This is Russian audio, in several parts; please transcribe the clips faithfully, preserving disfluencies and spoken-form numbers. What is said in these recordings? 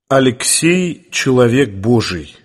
Алексей – человек Божий.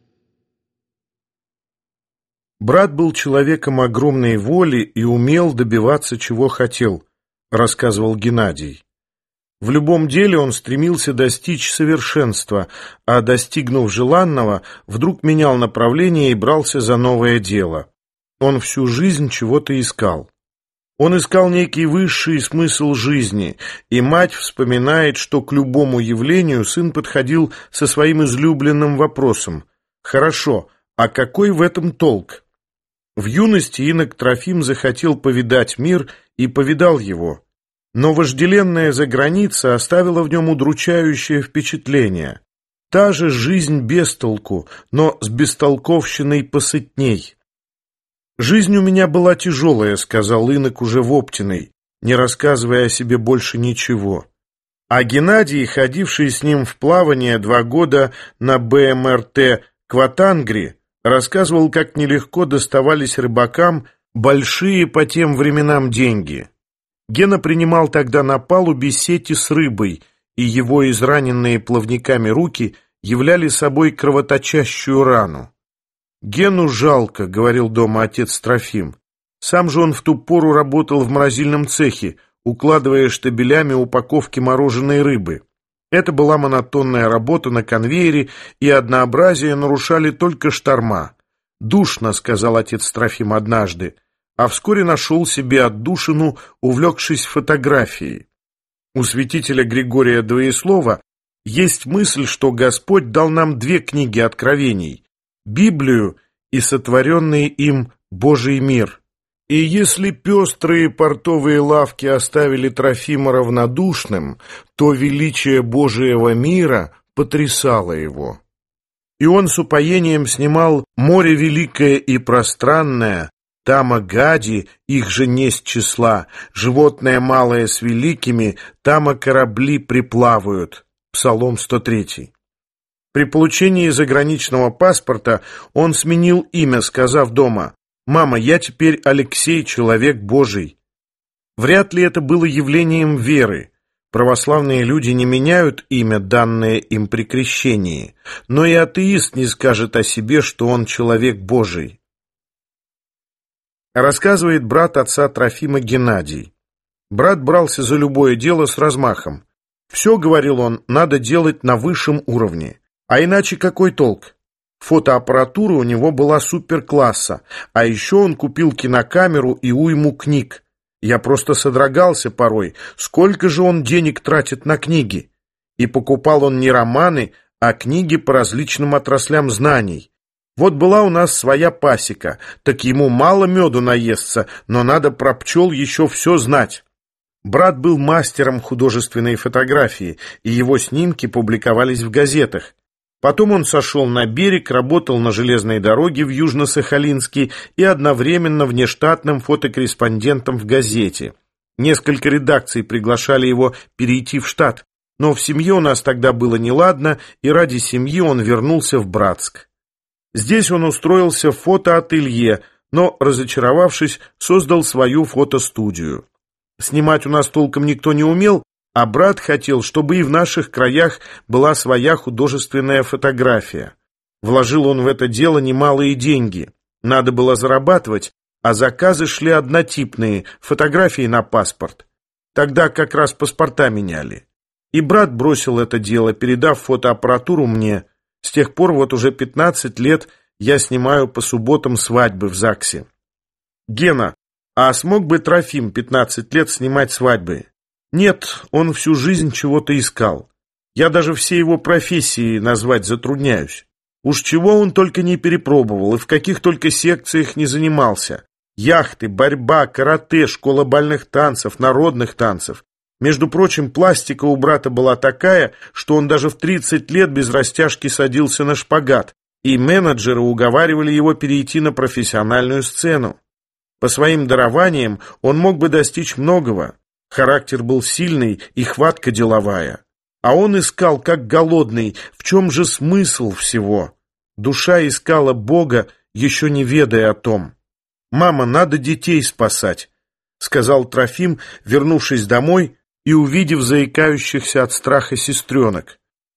Брат был человеком огромной воли и умел добиваться, чего хотел, рассказывал Геннадий. В любом деле он стремился достичь совершенства, а достигнув желанного, вдруг менял направление и брался за новое дело. Он всю жизнь чего-то искал. Он искал некий высший смысл жизни, и мать вспоминает, что к любому явлению сын подходил со своим излюбленным вопросом: «Хорошо, а какой в этом толк?» В юности инок Трофим захотел повидать мир и повидал его, но вожделенная заграница оставила в нем удручающее впечатление. Та же жизнь без толку, но с бестолковщиной посытней. «Жизнь у меня была тяжелая», — сказал инок уже в Оптиной, не рассказывая о себе больше ничего. А Геннадий, ходивший с ним в плавание два года на бэ эм эр тэ «Кватангри», рассказывал, как нелегко доставались рыбакам большие по тем временам деньги. Гена принимал тогда на палубе сети с рыбой, и его израненные плавниками руки являли собой кровоточащую рану. «Гену жалко», — говорил дома отец Трофим. Сам же он в ту пору работал в морозильном цехе, укладывая штабелями упаковки мороженой рыбы. Это была монотонная работа на конвейере, и однообразие нарушали только шторма. «Душно», — сказал отец Трофим однажды, а вскоре нашел себе отдушину, увлекшись фотографией. У святителя Григория Двоеслова есть мысль, что Господь дал нам две книги откровений — Библию и сотворенный им Божий мир. И если пестрые портовые лавки оставили Трофима равнодушным, то величие Божьего мира потрясало его. И он с упоением снимал «Море великое и пространное», «Тама гади, их же несть числа», «Животное малое с великими, тама корабли приплавают», Псалом сто три. При получении заграничного паспорта он сменил имя, сказав дома: «Мама, я теперь Алексей, человек Божий». Вряд ли это было явлением веры. Православные люди не меняют имя, данное им при крещении, но и атеист не скажет о себе, что он человек Божий. Рассказывает брат отца Трофима Геннадий. Брат брался за любое дело с размахом. Все, говорил он, надо делать на высшем уровне. А иначе какой толк? Фотоаппаратура у него была суперкласса, а еще он купил кинокамеру и уйму книг. Я просто содрогался порой, сколько же он денег тратит на книги. И покупал он не романы, а книги по различным отраслям знаний. Вот была у нас своя пасека, так ему мало меду наесться, но надо про пчел еще все знать. Брат был мастером художественной фотографии, и его снимки публиковались в газетах. Потом он сошел на берег, работал на железной дороге в Южно-Сахалинске и одновременно внештатным фотокорреспондентом в газете. Несколько редакций приглашали его перейти в штат, но в семье у нас тогда было неладно, и ради семьи он вернулся в Братск. Здесь он устроился в фотоателье, но, разочаровавшись, создал свою фотостудию. Снимать у нас толком никто не умел, а брат хотел, чтобы и в наших краях была своя художественная фотография. Вложил он в это дело немалые деньги. Надо было зарабатывать, а заказы шли однотипные, фотографии на паспорт. Тогда как раз паспорта меняли. И брат бросил это дело, передав фотоаппаратуру мне. С тех пор вот уже пятнадцать лет я снимаю по субботам свадьбы в ЗАГСе. Гена, а смог бы Трофим пятнадцать лет снимать свадьбы? Нет, он всю жизнь чего-то искал. Я даже все его профессии назвать затрудняюсь. Уж чего он только не перепробовал и в каких только секциях не занимался. Яхты, борьба, карате, школа бальных танцев, народных танцев. Между прочим, пластика у брата была такая, что он даже в тридцать лет без растяжки садился на шпагат, и менеджеры уговаривали его перейти на профессиональную сцену. По своим дарованиям он мог бы достичь многого. Характер был сильный и хватка деловая. А он искал, как голодный, в чем же смысл всего? Душа искала Бога, еще не ведая о том. «Мама, надо детей спасать», — сказал Трофим, вернувшись домой и увидев заикающихся от страха сестренок.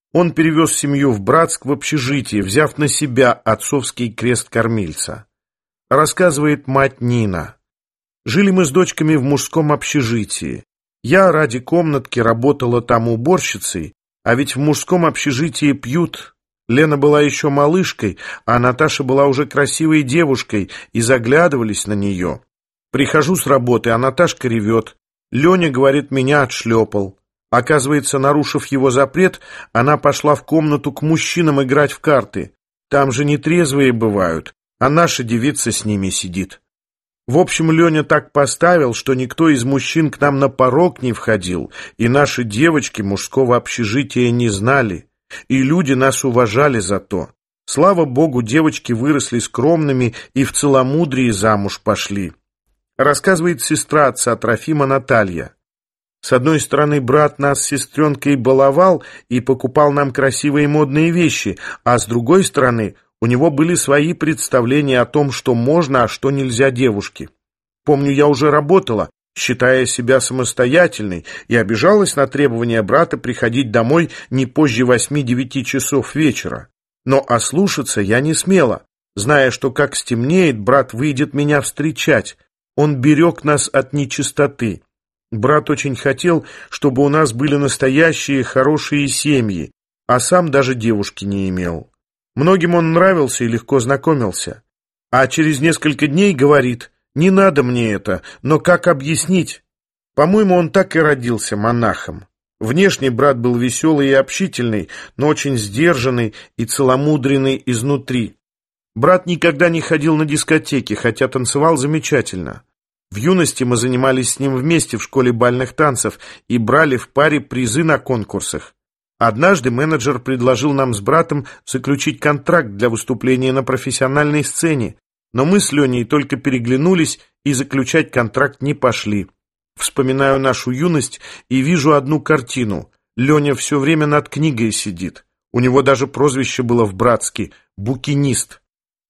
Он перевез семью в Братск в общежитие, взяв на себя отцовский крест кормильца. Рассказывает мать Нина. Жили мы с дочками в мужском общежитии. Я ради комнатки работала там уборщицей, а ведь в мужском общежитии пьют. Лена была еще малышкой, а Наташа была уже красивой девушкой, и заглядывались на нее. Прихожу с работы, а Наташка ревет. Леня, говорит, меня отшлепал. Оказывается, нарушив его запрет, она пошла в комнату к мужчинам играть в карты. Там же нетрезвые бывают, а наша девица с ними сидит. В общем, Леня так поставил, что никто из мужчин к нам на порог не входил, и наши девочки мужского общежития не знали, и люди нас уважали за то. Слава богу, девочки выросли скромными и в целомудрии замуж пошли. Рассказывает сестра отца Трофима Наталья. С одной стороны, брат нас с сестренкой баловал и покупал нам красивые модные вещи, а с другой стороны, у него были свои представления о том, что можно, а что нельзя девушке. Помню, я уже работала, считая себя самостоятельной, и обижалась на требования брата приходить домой не позже восьми-девяти часов вечера. Но ослушаться я не смела, зная, что как стемнеет, брат выйдет меня встречать. Он берег нас от нечистоты. Брат очень хотел, чтобы у нас были настоящие хорошие семьи, а сам даже девушки не имел. Многим он нравился и легко знакомился. А через несколько дней говорит: «Не надо мне это, но как объяснить?» По-моему, он так и родился монахом. Внешне брат был веселый и общительный, но очень сдержанный и целомудренный изнутри. Брат никогда не ходил на дискотеки, хотя танцевал замечательно. В юности мы занимались с ним вместе в школе бальных танцев и брали в паре призы на конкурсах. Однажды менеджер предложил нам с братом заключить контракт для выступления на профессиональной сцене, но мы с Леней только переглянулись и заключать контракт не пошли. Вспоминаю нашу юность и вижу одну картину. Леня все время над книгой сидит. У него даже прозвище было в Братске — «букинист».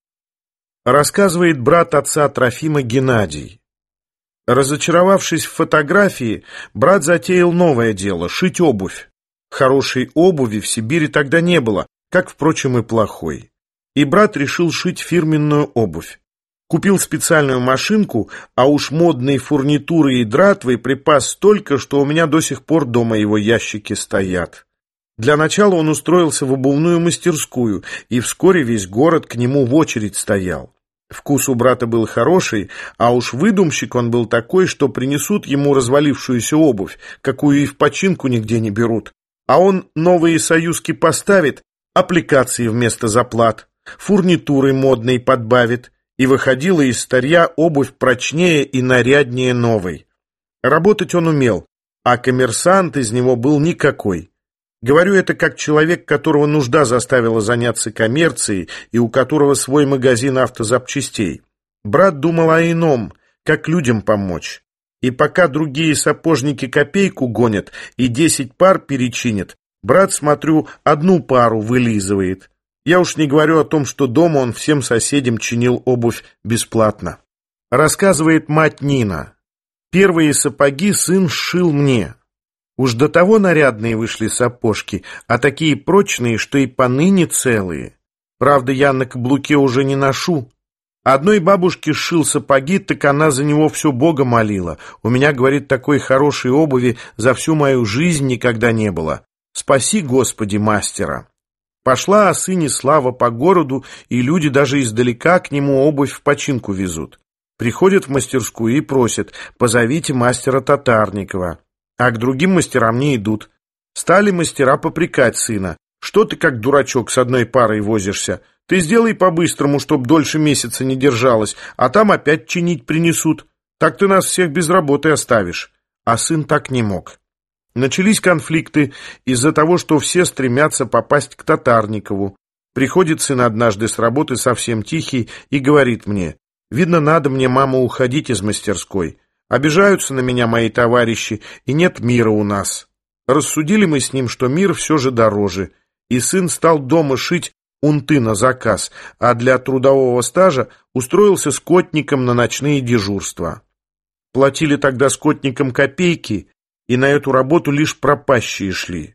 Рассказывает брат отца Трофима Геннадий. Разочаровавшись в фотографии, брат затеял новое дело — шить обувь. Хорошей обуви в Сибири тогда не было, как, впрочем, и плохой. И брат решил шить фирменную обувь. Купил специальную машинку, а уж модной фурнитуры и дратвы припас столько, что у меня до сих пор дома его ящики стоят. Для начала он устроился в обувную мастерскую, и вскоре весь город к нему в очередь стоял. Вкус у брата был хороший, а уж выдумщик он был такой, что принесут ему развалившуюся обувь, какую и в починку нигде не берут. А он новые союзки поставит, аппликации вместо заплат, фурнитуры модной подбавит, и выходила из старья обувь прочнее и наряднее новой. Работать он умел, а коммерсант из него был никакой. Говорю это как человек, которого нужда заставила заняться коммерцией и у которого свой магазин автозапчастей. Брат думал о ином, как людям помочь. И пока другие сапожники копейку гонят и десять пар перечинят, брат, смотрю, одну пару вылизывает. Я уж не говорю о том, что дома он всем соседям чинил обувь бесплатно. Рассказывает мать Нина. Первые сапоги сын сшил мне. Уж до того нарядные вышли сапожки, а такие прочные, что и поныне целые. Правда, я на каблуке уже не ношу. Одной бабушке сшил сапоги, так она за него все Бога молила. У меня, говорит, такой хорошей обуви за всю мою жизнь никогда не было. Спаси, Господи, мастера. Пошла о сыне слава по городу, и люди даже издалека к нему обувь в починку везут. Приходят в мастерскую и просят: позовите мастера Татарникова. А к другим мастерам не идут. Стали мастера попрекать сына: что ты как дурачок с одной парой возишься? Ты сделай по-быстрому, чтоб дольше месяца не держалась, а там опять чинить принесут. Так ты нас всех без работы оставишь. А сын так не мог. Начались конфликты из-за того, что все стремятся попасть к Татарникову. Приходит сын однажды с работы совсем тихий и говорит мне: видно, надо мне, мама, уходить из мастерской. Обижаются на меня мои товарищи, и нет мира у нас. Рассудили мы с ним, что мир все же дороже, и сын стал дома шить унты на заказ, а для трудового стажа устроился скотником на ночные дежурства. Платили тогда скотникам копейки, и на эту работу лишь пропащие шли.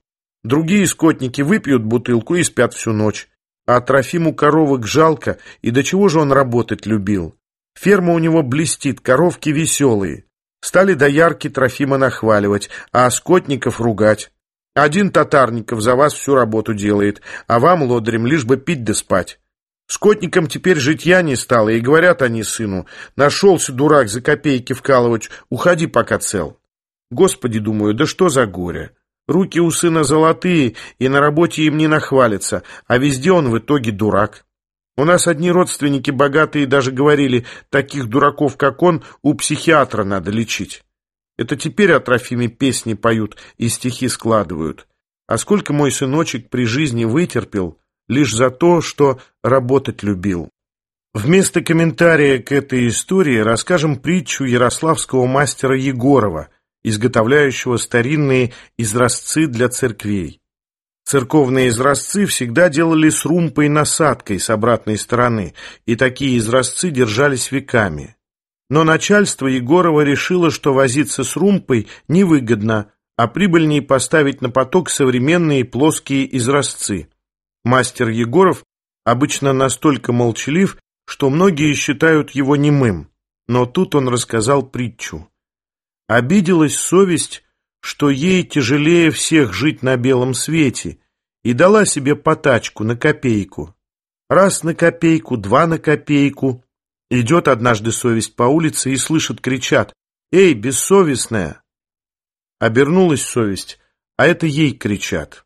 Другие скотники выпьют бутылку и спят всю ночь. А Трофиму коровок жалко, и до чего же он работать любил. Ферма у него блестит, коровки веселые. Стали доярки Трофима нахваливать, а скотников ругать. Один Татарников за вас всю работу делает, а вам, лодырям, лишь бы пить да спать. Скотникам теперь житья не стало, и говорят они сыну: нашелся дурак за копейки вкалывать, уходи, пока цел. Господи, думаю, да что за горе. Руки у сына золотые, и на работе им не нахвалится, а везде он в итоге дурак. У нас одни родственники богатые даже говорили: таких дураков, как он, у психиатра надо лечить. Это теперь о Трофиме песни поют и стихи складывают. А сколько мой сыночек при жизни вытерпел, лишь за то, что работать любил. Вместо комментария к этой истории расскажем притчу ярославского мастера Егорова, изготовляющего старинные изразцы для церквей. Церковные изразцы всегда делали с румпой-насадкой с обратной стороны, и такие изразцы держались веками. Но начальство Егорова решило, что возиться с румпой невыгодно, а прибыльнее поставить на поток современные плоские изразцы. Мастер Егоров обычно настолько молчалив, что многие считают его немым, но тут он рассказал притчу. Обиделась совесть, что ей тяжелее всех жить на белом свете, и дала себе потачку на копейку. Раз на копейку, два на копейку. Идет однажды совесть по улице и слышит, кричат: «Эй, бессовестная!» Обернулась совесть, а это ей кричат.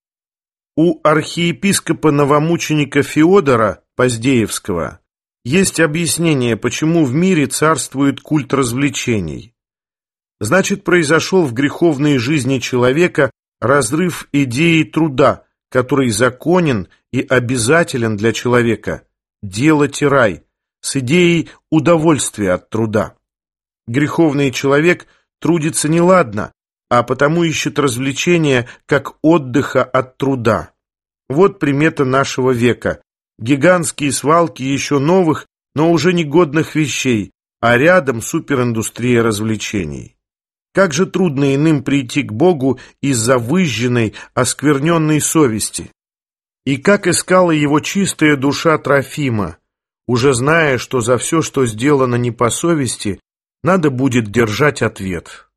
У архиепископа новомученика Феодора Поздеевского есть объяснение, почему в мире царствует культ развлечений. Значит, произошел в греховной жизни человека разрыв идеи труда, который законен и обязателен для человека, делать рай, с идеей удовольствия от труда. Греховный человек трудится неладно, а потому ищет развлечения как отдыха от труда. Вот примета нашего века. Гигантские свалки еще новых, но уже негодных вещей, а рядом супериндустрия развлечений. Как же трудно иным прийти к Богу из-за выжженной, оскверненной совести. И как искала его чистая душа Трофима, уже зная, что за все, что сделано не по совести, надо будет держать ответ.